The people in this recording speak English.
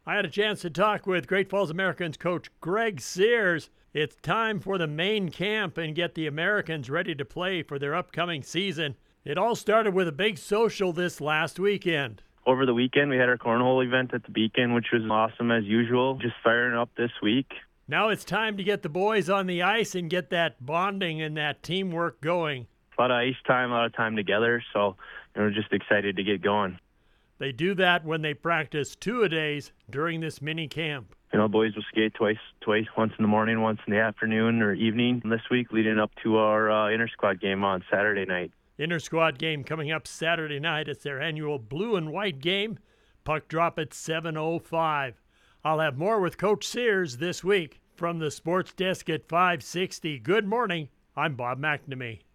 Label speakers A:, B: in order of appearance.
A: I had a chance to talk with Great Falls Americans coach Greg Sears. It's time for the main camp and get the Americans ready to play for their upcoming season. It all started with a big social this last weekend.
B: Over the weekend, we had our cornhole event at the Beacon, which was awesome as usual. Just firing up this week.
A: Now it's time to get the boys on the ice and get that bonding and that teamwork going.
B: A lot of ice time, a lot of time together, so we're just excited to get going.
A: They do that when they practice two-a-days during this mini camp.
B: Boys will skate twice, once in the morning, once in the afternoon or evening this week, leading up to our inter-squad game on Saturday night.
A: Inter-squad game coming up Saturday night. It's their annual blue and white game. Puck drop at 7:05. I'll have more with Coach Sears this week. From the sports desk at 560, good morning. I'm Bob McNamee.